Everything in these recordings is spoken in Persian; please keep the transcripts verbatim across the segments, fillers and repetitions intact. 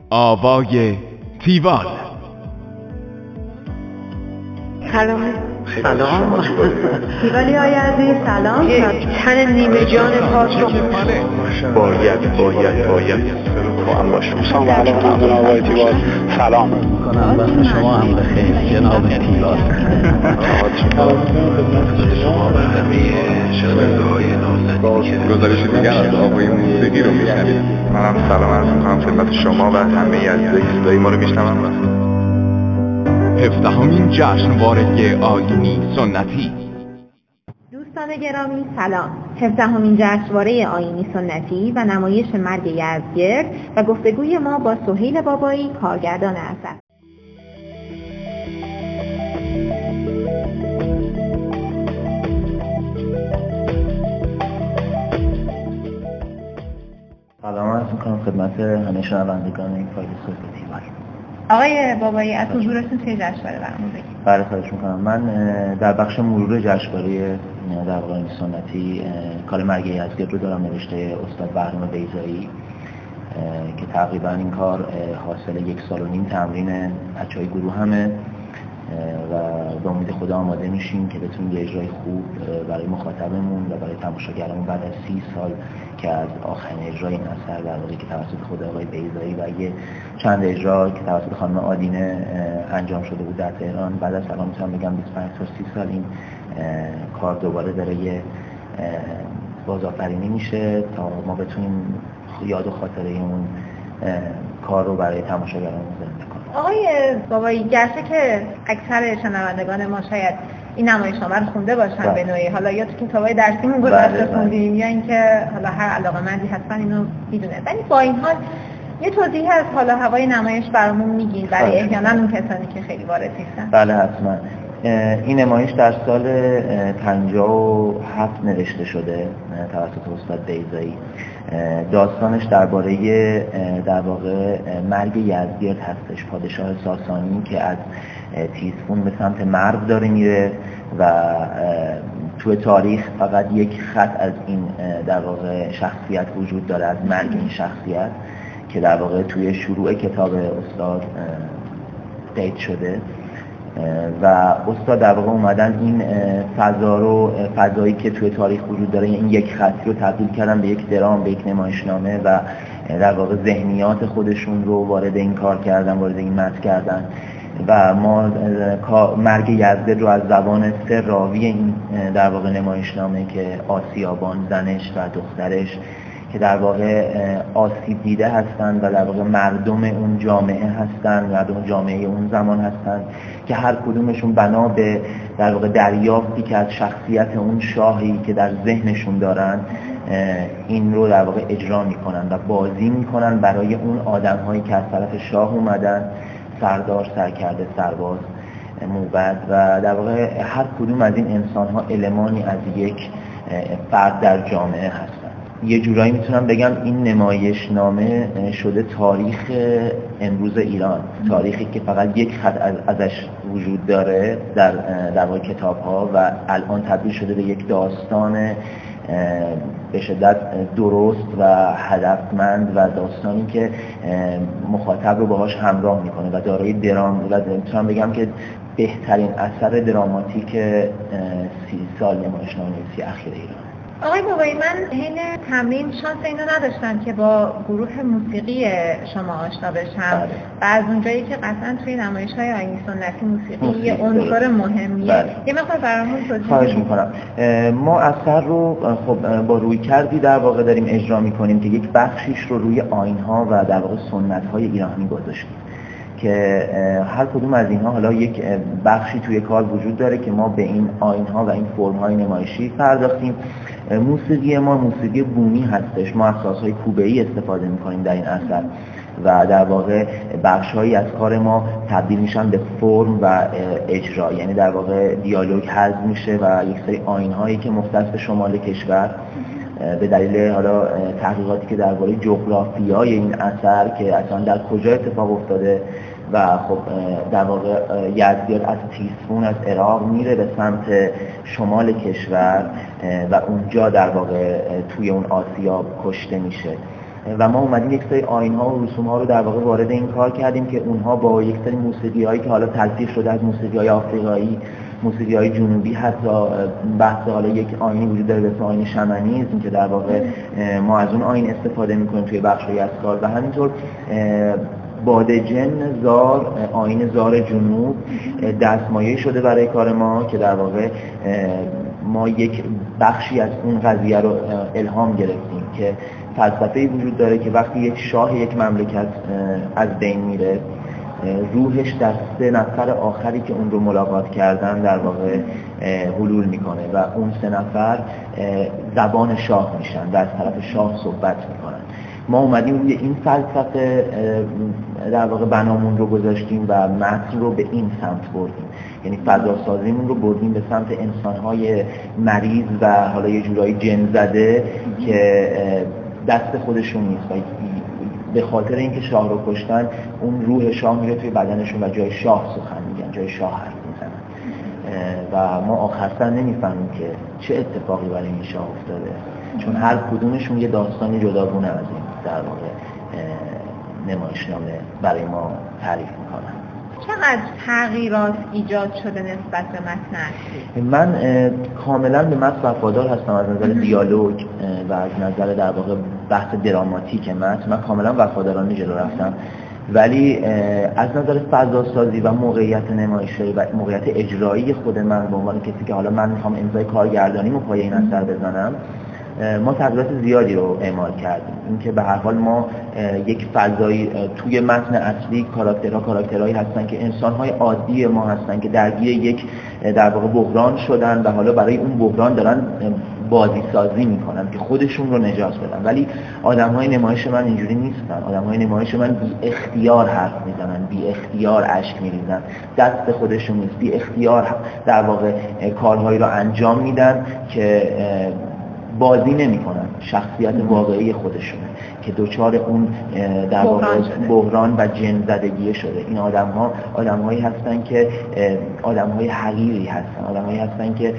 آوای تیوال. سلام. سلام تیوالی های عزیز سلام. یک تن نیمه جان پاک رو باید باید باید توام باشم. سلام علیکم جناب آقای تیوال. سلام میکنم وقت شما هم بخیر جناب تیوال. سلام خدمت شما و همه شنونده های نازنین که گزارش دیگر از آوای موسیقی رو میشنوید. منم سلام عرض میکنم خدمت شما و همه عزیزایی که صدای ما رو میشنون. هفدهمین جشنواره آیینی سنتی. دوستان گرامی سلام. هفدهمین جشنواره آیینی سنتی و نمایش مرگ یزدگرد و گفتگوی ما با سهیل بابایی کارگردان اثر. سلام عرض میکنم خدمت همه شنوندگان این فایل صوتی تیوال. آقای بابایی از حضورتون توی جشنواره برامون بگید. بله خواهش میکنم. من در بخش مرور جشنواره در واقع آیینی سنتی کار مرگ یزدگرد رو دارم، نوشته استاد بهرام بیضایی که تقریبا این کار حاصل یک سال و نیم تمرین بچهای گروه همه و به امید خدا آماده میشیم که بتونیم یه اجرای خوب برای مخاطبمون و برای تماشاگرمون بعد از سی سال که از آخرین اجرای این اثر در واقع که توسط خود آقای بیضایی و یه چند اجرا که توسط خانم آدینه انجام شده بود در تهران، بعد از الان میتونم بگم بیست و پنج تا سی سال این کار دوباره داره یه بازآفرینی میشه تا ما بتونیم یاد و خاطره اون کار رو برای تماشاگرمون زنده کنیم. آقای بابایی، گرچه که اکثر شنوندگان ما شاید این نمایشنامه رو خونده باشن به نوعی، حالا یا تو کتابای درسیمون گذشته خوندیم یا اینکه حالا هر علاقه‌مندی حتما اینو میدونه، ولی با این حال یه توضیحی از حالا هوای نمایش برامون میگین برای احیانا اون کسانی که خیلی وارد نیستن؟ بله حتما. این نمایش در سال پنجاه و هفت نوشته شده توسط استاد بیضایی. داستانش درباره در واقع مرگ یزدگرد هستش، پادشاه ساسانی که از تیزفون به سمت مرو داره میره و توی تاریخ فقط یک خط از این در واقع شخصیت وجود داره، از مرگ این شخصیت که در واقع توی شروع کتاب استاد قید شده و استاد در واقع اومدن این فضا رو، فضایی که توی تاریخ وجود داره، این یک خطی رو تبدیل کردن به یک درام، به یک نمایشنامه و در واقع ذهنیات خودشون رو وارد این کار کردن، وارد این متن کردن و ما مرگ یزدگرد رو از زبان سه راوی این در واقع نمایشنامه که آسیابان، زنش و دخترش که در واقع آسیب دیده هستند و در واقع مردم اون جامعه هستند، مردم جامعه اون زمان هستند که هر کدومشون بنا به در واقع دریافتی که از شخصیت اون شاهی که در ذهنشون دارن این رو در واقع اجرا میکنن و بازی میکنن برای اون آدم‌هایی که از طرف شاه اومدن، سردار، سرکرده، سرباز، موبد و در واقع هر کدوم از این انسان‌ها المانی از یک فرد در جامعه هستند. یه جورایی میتونم بگم این نمایشنامه شده تاریخ امروز ایران، تاریخی که فقط یک خط از ازش وجود داره در در واقع کتاب‌ها و الان تبدیل شده به یک داستان به شدت درست و هدفمند و داستانی که مخاطب رو باهاش همراه میکنه و دارای درام و میتونم بگم که بهترین اثر دراماتیک سی سال نمایشنامه‌نویسی اخیر ایران. آقای بابایی، من حین تمرین شانس اینو نداشتم که با گروه موسیقی شما آشنا بشم و از اونجایی که قطعا توی نمایش‌های آیینی سنتی موسیقی, موسیقی یه عنصر مهمیه بله. یه مقدار برامون توضیح خواهش میکنم. ما اثر رو خب با روی کردی در واقع داریم اجرا میکنیم که یک بخشیش رو روی آیین‌ها و در واقع سنت‌های ایرانی گذاشتیم که هر کدوم از اینها حالا یک بخشی توی کار وجود داره که ما به این آیین‌ها و این فرم‌های نمایشی پرداختیم. موسیقی ما موسیقی بومی هستش، ما از سازهای کوبه‌ای استفاده می‌کنیم در این اثر و در واقع بخش‌هایی از کار ما تبدیل میشن به فرم و اجرا، یعنی در واقع دیالوگ حذف میشه و یک سری آیین‌هایی که مختص به شمال کشور به دلیل حالا تحقیقاتی که درباره جغرافیای این اثر که اصلا در کجا اتفاق افتاده و خب در واقع یزدگرد از تیزفون از عراق میره به سمت شمال کشور و اونجا در واقع توی اون آسیا کشته میشه و ما اومدیم یک سری آیین‌ها و رسوم‌ها رو در واقع وارد این کار کردیم که اونها با یک سری موسیقی‌هایی که حالا تلفیق شده از موسیقی‌های آفریقایی، موسیقی‌های جنوبی، حتی بحث حالا یک آیینی وجود داره به اسم آیین شمنیسم که در واقع ما از اون آیین استفاده می‌کنیم توی بخشی از کار و همینطور بادجن زار، آیین زار جنوب دستمایه شده برای کار ما که در واقع ما یک بخشی از اون قضیه رو الهام گرفتیم که فلسفه‌ای وجود داره که وقتی یک شاه یک مملکت از بین میره روحش در سه نفر آخری که اون رو ملاقات کردن در واقع حلول میکنه و اون سه نفر زبان شاه میشن و از طرف شاه صحبت میکنن. ما اومدیم روی این فلسفه در واقع بنامون رو گذاشتیم و متن رو به این سمت بردیم، یعنی فضا سازیمون رو بردیم به سمت انسان‌های مریض و حالا یه جورایی جن زده که دست خودشون نیست و به خاطر اینکه شاه رو کشتن اون روح شاه میره توی بدنشون و جای شاه سخن میگن، جای شاه حرف میزنن و ما آخر سر نمیفهمیم که چه اتفاقی برای این شاه افتاده، چون هر کدومشون یه داستانی جداگونه از این در واقع نمایشنامه برای ما تعریف میکنن. چقدر تغییرات ایجاد شده نسبت به متن اصلی؟ من کاملا به متن وفادار هستم از نظر دیالوگ و از نظر در واقع بحث دراماتیک متن. من کاملا وفادارانه جلو رفتم، ولی از نظر فضا سازی و موقعیت نمایشی و موقعیت اجرایی خود من به عنوان کسی که حالا من میخوام امضای کارگردانیمو پای این اثر بزنم، ما تغییرات زیادی رو اعمال کردیم. اینکه به هر حال ما یک فضایی توی متن اصلی کاراکترها کاراکترهایی هستن که انسان‌های عادی ما هستن که درگیر یک در واقع بحران شدن و حالا برای اون بحران دارن بازی سازی میکنن که خودشون رو نجات بدن، ولی آدم‌های نمایش من اینجوری نیستن. آدم‌های نمایش من بی اختیار حرف میزنن، بی اختیار اشک میریزن، دست خودشون نیست، بی اختیار در واقع کارهایی رو انجام میدن که بازی نمی‌کنن، شخصیت واقعی خودشونه که دوچار اون در واقع بحران و جن زدگی شده. این آدم‌ها آدم‌هایی هستن که آدم‌های حقیری هستن، آدم‌هایی هستن که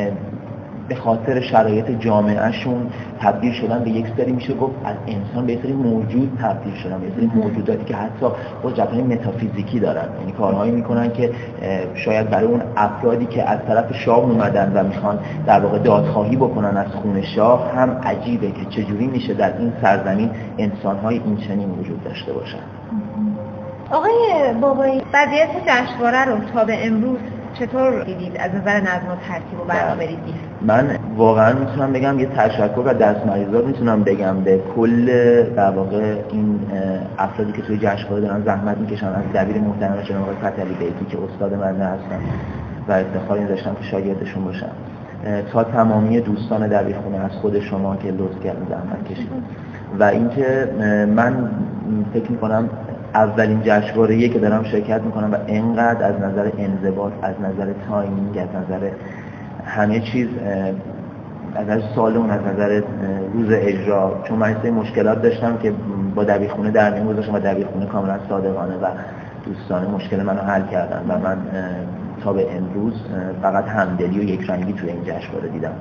به خاطر شرایط جامعهشون تبدیل شدن به یک سری، میشه گفت از انسان به یک سری موجود تبدیل شدن، به یک سری موجوداتی که حتی قدرت‌های متافیزیکی دارن، یعنی کارهایی میکنن که شاید برای اون افرادی که از طرف شاه اومدن و میخوان در واقع دادخواهی بکنن از خون شاه هم عجیبه که چجوری میشه در این سرزمین انسان‌های این چنین وجود داشته باشن. آقای بابایی، وضعیت جشنواره رو تا به امروز چطور دیدید از نظر نظم و ترتیب و برنامه‌ریزی؟ من واقعا میتونم بگم یه تشکر و دستمریزات میتونم بگم به کل در واقع این افرادی که توی جشنواره دارن زحمت میکشن، از دبیر محترم جناب آقای فتحعلی بیتی که استاد من هستن و افتخار این داشتم که شاگردشون باشم، تا تمامی دوستان دبیرخونه، از خود شما که لطف کردن زحمت کشیدید و اینکه من فکر میکنم اولین جشنواره‌ای که دارم شرکت میکنم و اینقدر از نظر انضباط، از نظر تایمینگ، از نظر همه چیز، از نظر سالن، از نظر روز اجرا، چون من این مشکلات داشتم که با دبیرخونه در میون گذاشتم و دبیرخونه کاملا صادقانه و دوستانه مشکل منو حل کردن و من تا به امروز فقط همدلی و یک رنگی توی این جشنواره دیدم.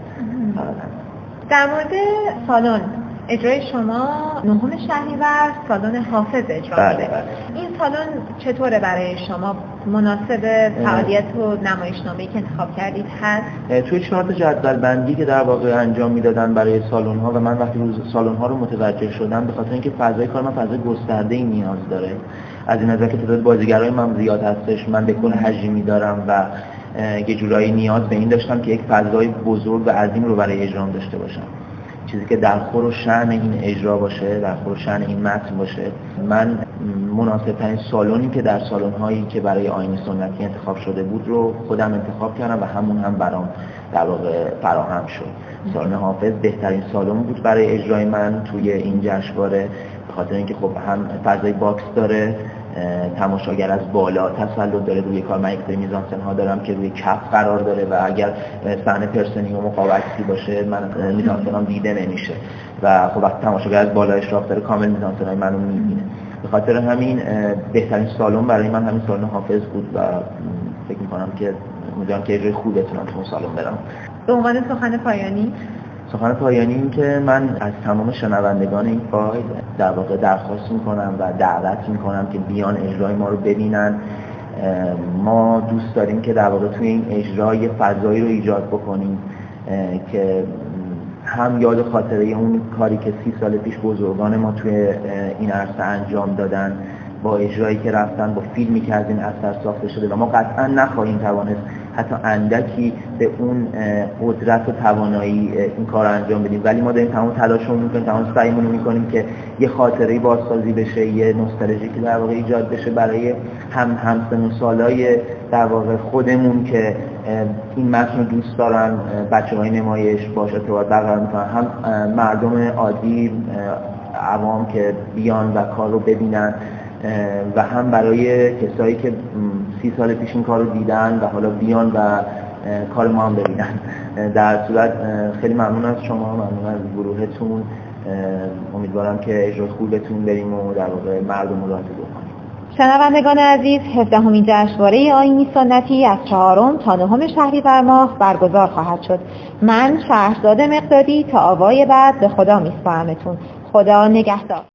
در مورد سالن اجرای شما نهم شهریور سالن حافظ اجرا میشه. این سالن چطوره برای شما؟ مناسب فعالیت و نمایشنامه‌ای که انتخاب کردید هست؟ توی چهار تا جدول بندی که در واقع انجام میدادن برای سالن ها و من وقتی روز سالن ها رو متوجه شدم، به خاطر اینکه فضای کار من فضای گسترده‌ای نیاز داره، از این نظر که تعداد بازیگرای من زیاد هستش، من به کل حجمی دارم و یه جورایی نیاز به این داشتم که یک فضای بزرگ و عظیم رو برای اجرام داشته باشم، چیزی که در خور و شأن این اجرا باشه، در خور و شأن این متن باشه. من مناسب ترین سالونی که در سالن هایی که برای آیین سنتی انتخاب شده بود رو خودم انتخاب کردم و همون هم برام در واقع فراهم شد. سالن حافظ بهترین سالن بود برای اجرای من توی این جشنواره، به خاطر اینکه خب هم فضای باکس داره، تماشاگر از بالا تسلط داره روی کار. من یک سری میزانسن ها دارم که روی کف قرار داره و اگر صحنه پرسنی و مقاومتی باشه من میزانسنام دیده نمیشه و خب وقتی تماشاگر از بالا اشراف داره کامل میزانسنای منو میبینه. به خاطر همین بهترین سالن برای من همین سالن حافظ بود و فکر میکنم که امیدوارم که اجرای خوب بتونم تو اون سالن برم. به عنوان سخن پایانی سخن پایانی این که من از تمام شنوندگان این فایل در واقع درخواست میکنم و دعوت میکنم که بیان اجرای ما رو ببینن. ما دوست داریم که در واقع توی این اجرا یه فضایی رو ایجاد بکنیم که هم یاد خاطره اون کاری که سی سال پیش بزرگان ما توی این عرصه انجام دادن با اجرایی که رفتن، با فیلمی که از این اثر ساخته شده و ما قطعا نخواهیم توانست حتی اندکی به اون قدرت و توانایی این کار رو انجام بدیم، ولی ما داریم تمام تلاشمون میکنیم، تمام سعیمون رو میکنیم که یه خاطره بازسازی بشه، یه نوستالژی که در واقع ایجاد بشه برای هم همسن و سالای در واقع خودمون که این متن رو دوست دارن، بچه‌های نمایش باش ارتباط برقرار میکنن، هم مردم عادی عوام که بیان و کار رو ببینن و هم برای کسایی که سی سال پیش این کار رو دیدن و حالا بیان و کار ما هم ببینن. در صورت خیلی ممنون از شما، ممنون از گروهتون. امیدوارم که اجرای خوب بتونیم بریم و در واقع مردم رو راضی بکنیم. شنوندگان عزیز، هفدهمین جشنواره آیینی سنتی از چهارم تا نهم شهریور ماه برگزار خواهد شد. من شهرزاد مقدادی تا آوای بعد به خدا میسپارمتون. خدا نگهدار.